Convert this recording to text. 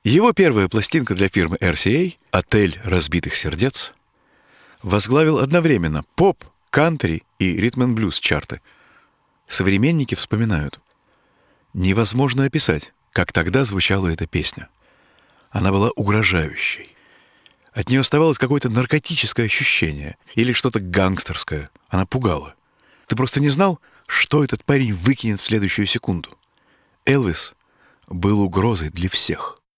Его первая пластинка для фирмы RCA «Отель разбитых сердец» возглавил одновременно поп, кантри и ритм-н-блюз чарты. Современники вспоминают: невозможно описать, как тогда звучала эта песня. Она была угрожающей. От нее оставалось какое-то наркотическое ощущение или что-то гангстерское. Она пугала. Ты просто не знал, что этот парень выкинет в следующую секунду. Элвис был угрозой для всех.